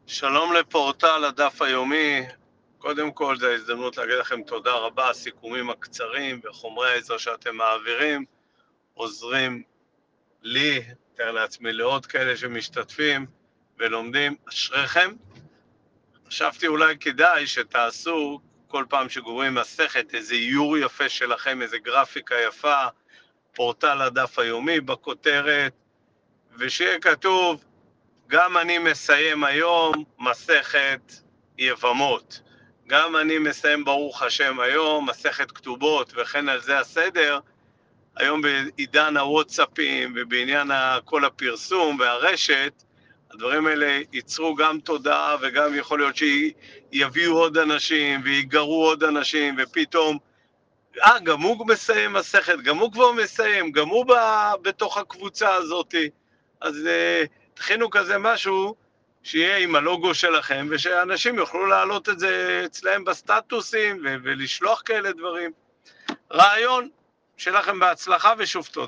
שלום לפורטל הדף היומי. קודם כל, זו ההזדמנות להגיד לכם תודה רבה. הסיכומים הקצרים וחומרי העזר שאתם מעבירים עוזרים לי, תאר לעצמי, לעוד כאלה שמשתתפים ולומדים. אשריכם. חשבתי אולי כדאי שתעשו כל פעם שגומרים מסכת איזה איור יפה שלכם, איזה גרפיקה יפה, פורטל הדף היומי בכותרת, ושיהיה כתוב גם אני מסיים היום מסכת יבמות. גם אני מסיים ברוך השם היום מסכת כתובות, וכן על זה הסדר. היום בעידן הוואטסאפים ובעניין כל הפרסום והרשת, הדברים האלה ייצרו גם תודעה וגם יכול להיות שיביאו עוד אנשים ויגרו עוד אנשים, ופתאום גם הוא מסיים מסכת, גם הוא כבר מסיים, גם הוא בתוך הקבוצה הזאת. אז תכינו כזה משהו שיהיה עם הלוגו שלכם, ושאנשים יוכלו להעלות את זה אצלהם בסטטוסים ולשלוח כאלה דברים. רעיון שלכם בהצלחה ושוב תודה.